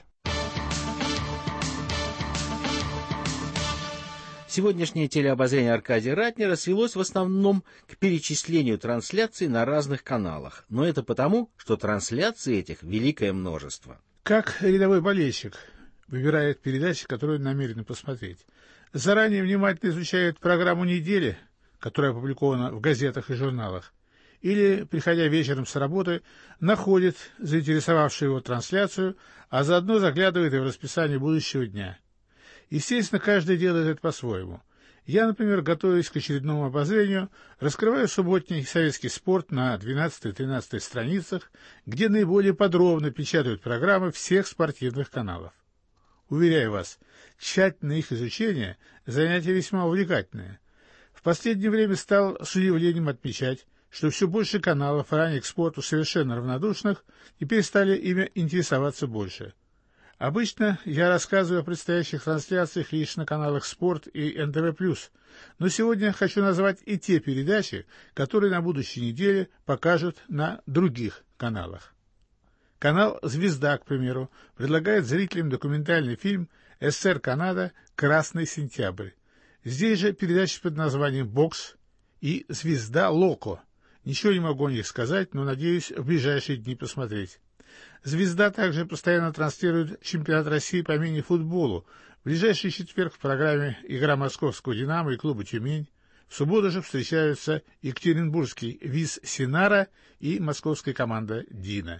Сегодняшнее телеобозрение Аркадия Ратнера свелось в основном к перечислению трансляций на разных каналах. Но это потому, что трансляций этих великое множество. Как рядовой болельщик выбирает передачи, которые намерен посмотреть? Заранее внимательно изучает программу недели, которая опубликована в газетах и журналах, или, приходя вечером с работы, находит заинтересовавшую его трансляцию, а заодно заглядывает и в расписание будущего дня. Естественно, каждый делает это по-своему. Я, например, готовясь к очередному обозрению, раскрываю субботний советский спорт на 12-13 страницах, где наиболее подробно печатают программы всех спортивных каналов. Уверяю вас, тщательное их изучение – занятие весьма увлекательное. В последнее время стал с удивлением отмечать, что все больше каналов, ранее к спорту совершенно равнодушных, теперь стали ими интересоваться больше. Обычно я рассказываю о предстоящих трансляциях лишь на каналах «Спорт» и НТВ+, но сегодня хочу назвать и те передачи, которые на будущей неделе покажут на других каналах. Канал «Звезда», к примеру, предлагает зрителям документальный фильм «СССР Канада. Красный сентябрь». Здесь же передачи под названием «Бокс» и «Звезда Локо». Ничего не могу о них сказать, но надеюсь в ближайшие дни посмотреть. «Звезда» также постоянно транслирует чемпионат России по мини-футболу. В ближайший четверг в программе «Игра московского «Динамо» и клуба «Тюмень». В субботу же встречаются екатеринбургский ВИЗ «Синара» и московская команда «Дина».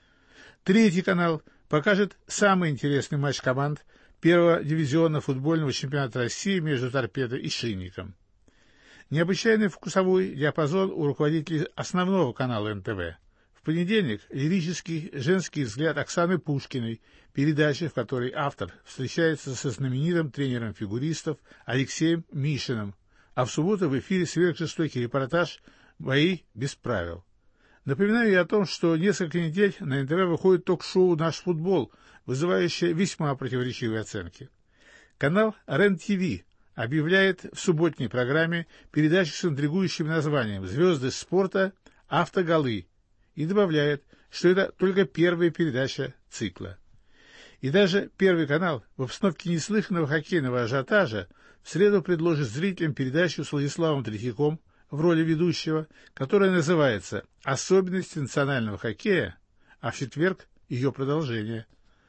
Третий канал покажет самый интересный матч команд первого дивизиона футбольного чемпионата России между «Торпедо» и «Шинником». Необычайный вкусовой диапазон у руководителей основного канала НТВ. В понедельник лирический женский взгляд Оксаны Пушкиной, передача, в которой автор встречается со знаменитым тренером фигуристов Алексеем Мишиным, а в субботу в эфире сверхжестокий репортаж «Бои без правил». Напоминаю я о том, что несколько недель на НТВ выходит ток-шоу «Наш футбол», вызывающее весьма противоречивые оценки. Канал РЕН-ТВ объявляет в субботней программе передачу с интригующим названием «Звезды спорта. Автоголы» и добавляет, что это только первая передача цикла. И даже Первый канал в обстановке неслыханного хоккейного ажиотажа в среду предложит зрителям передачу с Владиславом Третьяком в роли ведущего, которая называется «Особенности национального хоккея», а в четверг ее продолжение.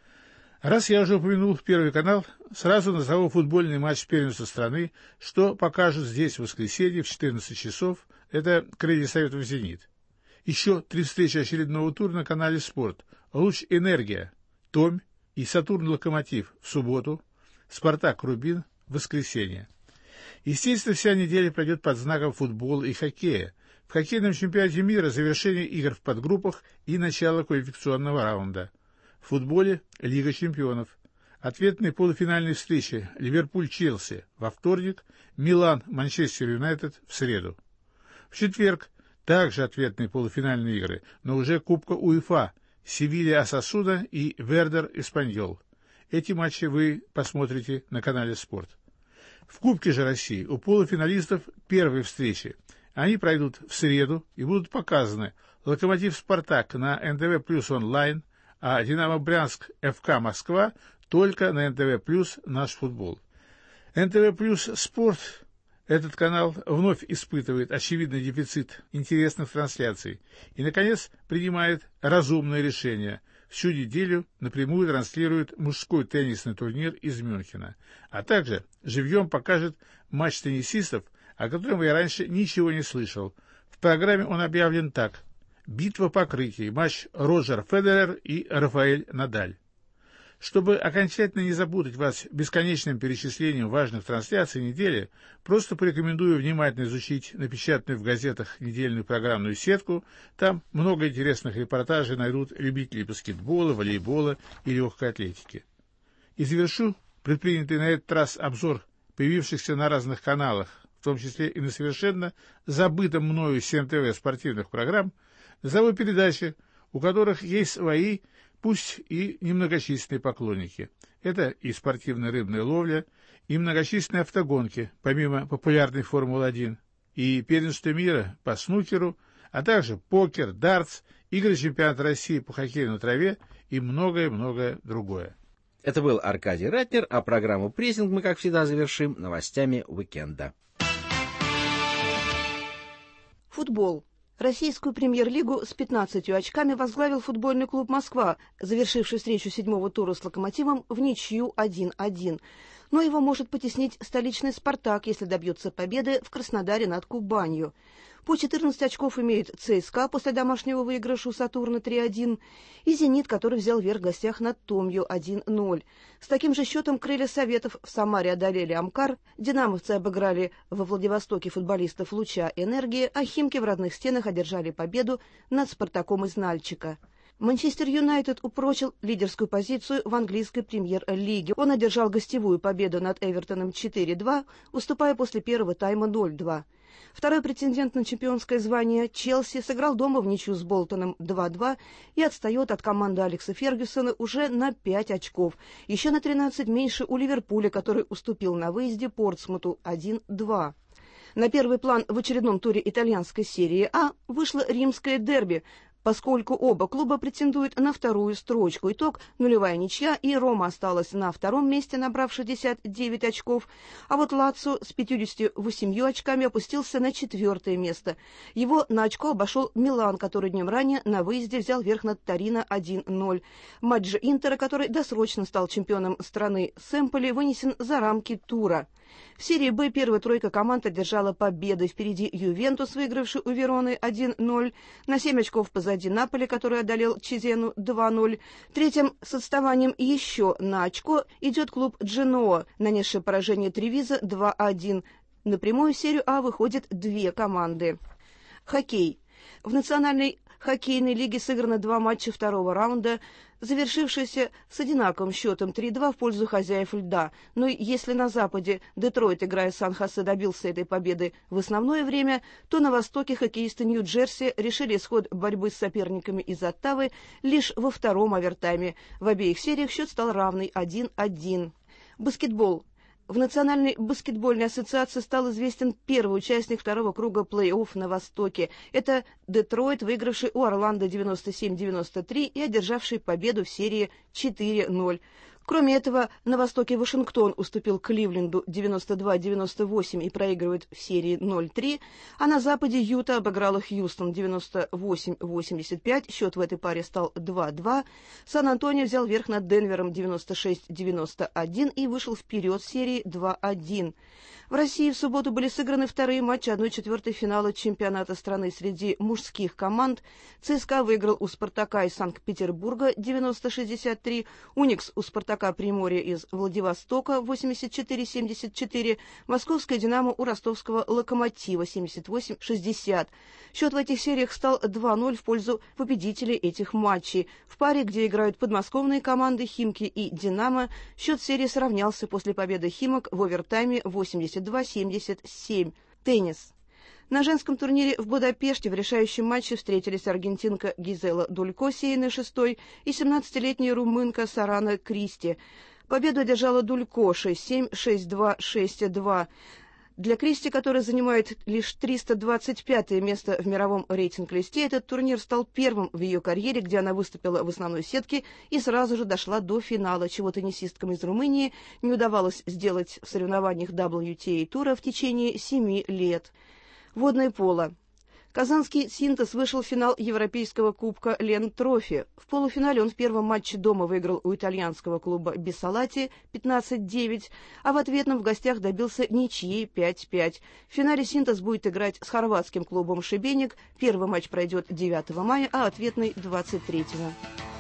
Раз я уже упомянул Первый канал, сразу назову футбольный матч первенства страны, что покажут здесь в воскресенье в 14 часов, это крылья Советов «Зенит». Еще 3 встречи очередного тура на канале «Спорт». «Луч Энергия», «Томь» и «Сатурн Локомотив» в субботу, «Спартак Рубин» в воскресенье. Естественно, вся неделя пройдет под знаком футбола и хоккея. В хоккейном чемпионате мира завершение игр в подгруппах и начало квалификационного раунда. В футболе Лига чемпионов. Ответные полуфинальные встречи Ливерпуль-Челси во вторник, Милан-Манчестер Юнайтед в среду. В четверг также ответные полуфинальные игры, но уже Кубка УЕФА, Севилья-Осасуна и Вердер-Эспаньол. Эти матчи вы посмотрите на канале «Спорт». В Кубке же России у полуфиналистов первые встречи. Они пройдут в среду и будут показаны «Локомотив-Спартак» на НТВ Плюс онлайн, а «Динамо Брянск» ФК Москва только на НТВ Плюс «Наш футбол». НТВ Плюс Спорт, этот канал вновь испытывает очевидный дефицит интересных трансляций и, наконец, принимает разумное решение. Всю неделю напрямую транслирует мужской теннисный турнир из Мюнхена, а также живьем покажет матч теннисистов, о котором я раньше ничего не слышал. В программе он объявлен так: «Битва покрытий», матч Роджер Федерер и Рафаэль Надаль. Чтобы окончательно не запутать вас бесконечным перечислением важных трансляций недели, просто порекомендую внимательно изучить напечатанную в газетах недельную программную сетку. Там много интересных репортажей найдут любители баскетбола, волейбола и легкой атлетики. И завершу предпринятый на этот раз обзор появившихся на разных каналах, в том числе и на совершенно забытом мною СМТВ спортивных программ, назову передачи, у которых есть свои, пусть и немногочисленные поклонники. Это и спортивная рыбная ловля, и многочисленные автогонки, помимо популярной Формулы-1, и первенство мира по снукеру, а также покер, дартс, игры чемпионата России по хоккею на траве и многое-многое другое. Это был Аркадий Ратнер, а программу «Прессинг» мы, как всегда, завершим новостями уикенда. Футбол. Российскую премьер-лигу с 15 очками возглавил футбольный клуб «Москва», завершивший встречу 7-го тура с «Локомотивом» в ничью 1-1. Но его может потеснить столичный «Спартак», если добьется победы в Краснодаре над Кубанью. По 14 очков имеет ЦСКА после домашнего выигрыша у «Сатурна» 3-1 и «Зенит», который взял верх в гостях над Томью 1-0. С таким же счетом крылья Советов в Самаре одолели «Амкар», динамовцы обыграли во Владивостоке футболистов «Луча Энергии», а «Химки» в родных стенах одержали победу над «Спартаком» из Нальчика. Манчестер Юнайтед упрочил лидерскую позицию в английской премьер-лиге. Он одержал гостевую победу над Эвертоном 4-2, уступая после первого тайма 0-2. Второй претендент на чемпионское звание Челси сыграл дома в ничью с Болтоном 2-2 и отстает от команды Алекса Фергюсона уже на 5 очков. Еще на 13 меньше у Ливерпуля, который уступил на выезде Портсмуту 1-2. На первый план в очередном туре итальянской серии А вышло римское дерби, поскольку оба клуба претендуют на вторую строчку. Итог – 0-я ничья, и Рома осталась на втором месте, набрав 69 очков, а вот Лацио с 58 очками опустился на 4-е место. Его на очко обошел Милан, который днем ранее на выезде взял верх над Торино 1-0. Матч же Интера, который досрочно стал чемпионом страны с Эмполи, вынесен за рамки тура. В серии Б первая тройка команд одержала победы. Впереди Ювентус, выигравший у Вероны 1-0, на 7 очков позади Наполи, который одолел Чезену 2-0. Третьим с отставанием еще на очко идет клуб Дженоа, нанесший поражение Тревизо 2-1. На прямую серию А выходят 2 команды. Хоккей. В национальной хоккейной лиге сыграно 2 матча второго раунда, завершившиеся с одинаковым счетом 3-2 в пользу хозяев льда. Но если на Западе Детройт, играя с Сан-Хосе, добился этой победы в основное время, то на Востоке хоккеисты Нью-Джерси решили исход борьбы с соперниками из Оттавы лишь во втором овертайме. В обеих сериях счет стал равный 1-1. Баскетбол. В Национальной баскетбольной ассоциации стал известен первый участник второго круга плей-офф на Востоке. Это Детройт, выигравший у Орландо 97-93 и одержавший победу в серии 4-0. Кроме этого, на востоке Вашингтон уступил Кливленду 92-98 и проигрывает в серии 0-3, а на западе Юта обыграла Хьюстон 98-85, счет в этой паре стал 2-2. Сан-Антонио взял верх над Денвером 96-91 и вышел вперед в серии 2-1. В России в субботу были сыграны вторые матчи 1/4 финала чемпионата страны среди мужских команд. ЦСКА выиграл у «Спартака» из Санкт-Петербурга 90-63, «Уникс» у «Спартака» Приморья из Владивостока 84-74, «Московская Динамо» у ростовского «Локомотива» 78-60. Счет в этих сериях стал 2-0 в пользу победителей этих матчей. В паре, где играют подмосковные команды «Химки» и «Динамо», счет серии сравнялся после победы «Химок» в овертайме 82-77. Теннис. На женском турнире в Будапеште в решающем матче встретились аргентинка Гизела Дулько, сеянная 6-й, и 17-летняя румынка Сарана Кристи. Победу одержала Дулько 6-7, 6-2, 6-2. Для Кристи, которая занимает лишь 325-е место в мировом рейтинг-листе, этот турнир стал первым в ее карьере, где она выступила в основной сетке и сразу же дошла до финала, чего теннисисткам из Румынии не удавалось сделать в соревнованиях WTA-тура в течение 7 лет. Водное поло. Казанский «Синтез» вышел в финал Европейского кубка Лен Трофи. В полуфинале он в первом матче дома выиграл у итальянского клуба Бисалати 15-9, а в ответном в гостях добился ничьи 5-5. В финале «Синтез» будет играть с хорватским клубом «Шибеник». Первый матч пройдет 9 мая, а ответный 23-го.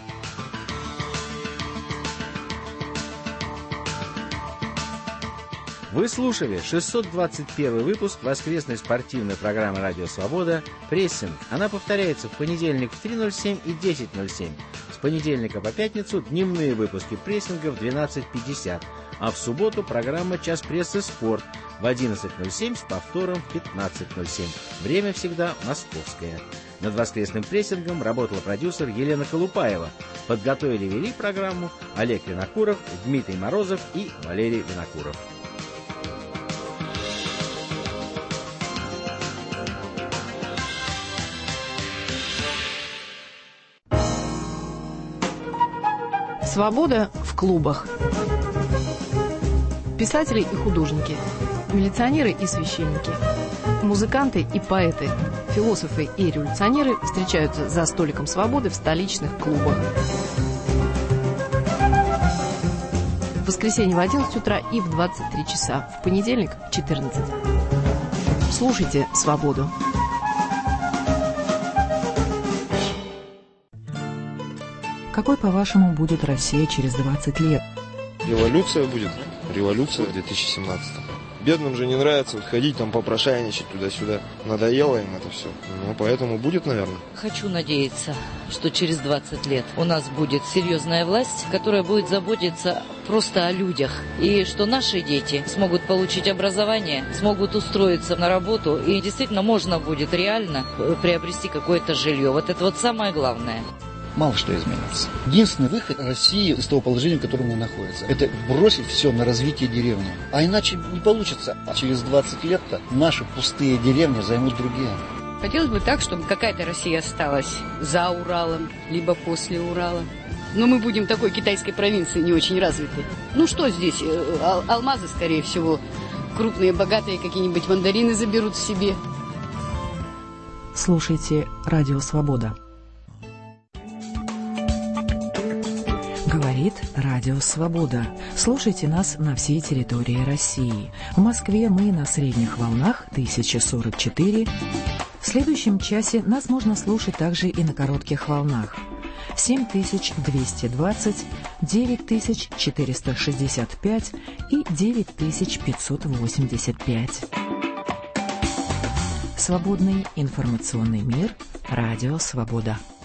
Вы слушали 621 выпуск воскресной спортивной программы «Радио Свобода» «Прессинг». Она повторяется в понедельник в 3:07 и 10:07. С понедельника по пятницу дневные выпуски прессинга в 12:50, а в субботу программа «Час прессы. Спорт» в 11:07 с повтором в 15:07. Время всегда московское. Над воскресным прессингом работала продюсер Елена Колупаева. Подготовили и вели программу Олег Винокуров, Дмитрий Морозов и Валерий Винокуров. Свобода в клубах. Писатели и художники, милиционеры и священники, музыканты и поэты, философы и революционеры встречаются за столиком свободы в столичных клубах. В воскресенье в 11 утра и в 23 часа, в понедельник в 14. Слушайте «Свободу». Какой, по-вашему, будет Россия через 20 лет? Революция будет. Революция в 2017-м. Бедным же не нравится вот ходить там попрошайничать туда-сюда. Надоело им это все. Ну, поэтому будет, наверное. Хочу надеяться, что через 20 лет у нас будет серьезная власть, которая будет заботиться просто о людях. И что наши дети смогут получить образование, смогут устроиться на работу. И действительно можно будет реально приобрести какое-то жилье. Вот это вот самое главное. Мало что изменится. Единственный выход России из того положения, в котором она находится, это бросить все на развитие деревни. А иначе не получится. А через 20 лет-то наши пустые деревни займут другие. Хотелось бы так, чтобы какая-то Россия осталась за Уралом, либо после Урала. Но мы будем такой китайской провинции не очень развитой. Ну что здесь? Алмазы, скорее всего. Крупные, богатые какие-нибудь мандарины заберут себе. Слушайте «Радио Свобода». Говорит Радио Свобода. Слушайте нас на всей территории России. В Москве мы на средних волнах 1044. В следующем часе нас можно слушать также и на коротких волнах. 7220, 9465 и 9585. Свободный информационный мир. Радио Свобода.